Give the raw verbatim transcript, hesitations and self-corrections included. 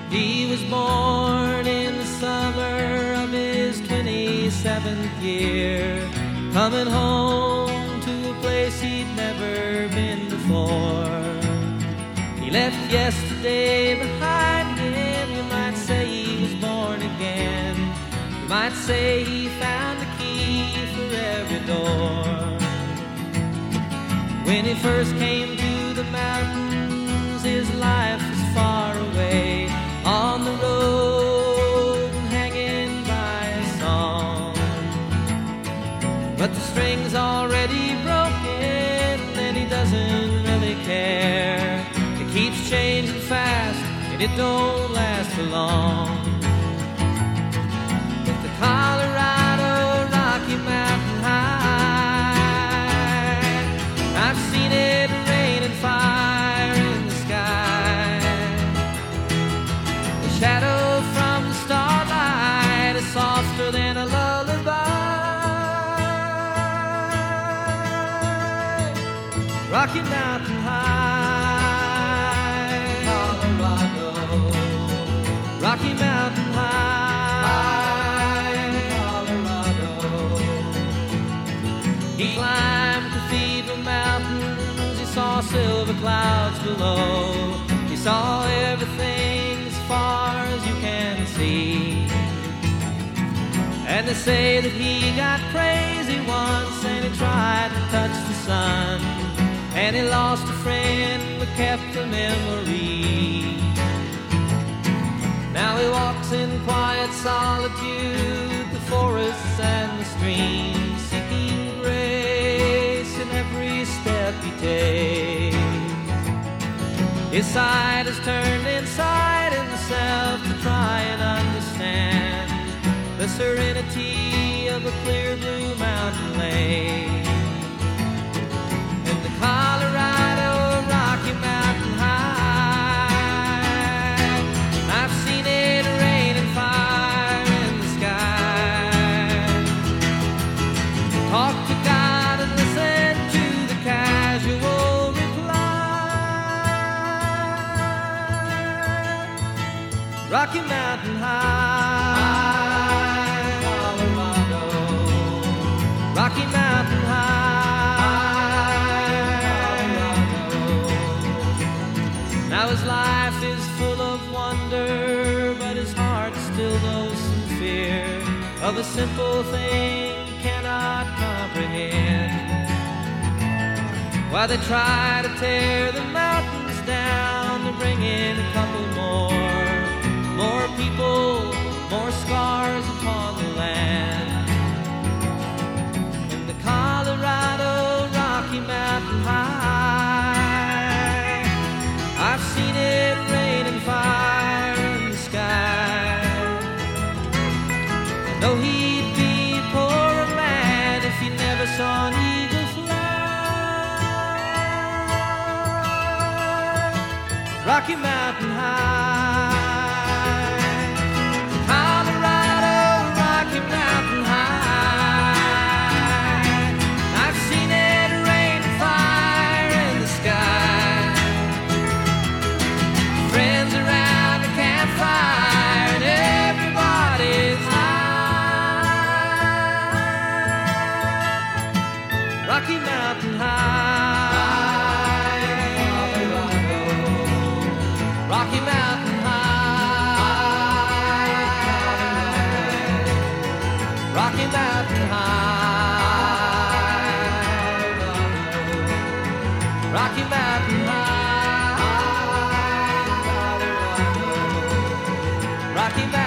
He was born in the summer of his twenty-seventh year, coming home to a place he'd never been before. He left yesterday behind him. You might say he was born again. You might say he found the key for every door. When he first came to the mountains, his life was far away, on the road and hanging by a song. But the string's already broken and he doesn't really care. It keeps changing fast and it don't last for long. With the Colorado Rocky Mountain High, I've seen it rain and fire in the sky. The shadow from the starlight is softer than a lullaby. Rocky Mountain High, Colorado. Rocky Mountain High, Colorado. He climbed Cathedral Mountains, he saw silver clouds below. He saw everything as far as you can see. And they say that he got crazy once and he tried to touch the sun, and he lost a friend but kept a memory. Now he walks in quiet solitude, the forests and the streams, seeking grace in every step he takes. His side is turned inside himself to try and understand the serenity of a clear blue mountain lake. In the Colorado Rocky Mountain High, I've seen it rain and fire in the sky. Talk to God and listen to the casual reply. Rocky Mountain High, Colorado. Rocky Mountain High, Colorado. Now his life is full of wonder, but his heart still knows some fear of a simple thing he cannot comprehend. Why they try to tear the mountains down to bring in a couple more, more people, more scars upon the land. In the Colorado Rocky Mountain High, I've seen it rain and fire in the sky. I know he'd be a poorer man if he never saw an eagle fly. Rocky Mountain High, Colorado Rocky Mountain High, I've seen it rain and fire in the sky. Friends around the campfire and everybody's high. Rocky Mountain High, Colorado. Rocky Mountain High, Rocky Mountain High, Rocky Mountain High, Rocky Mountain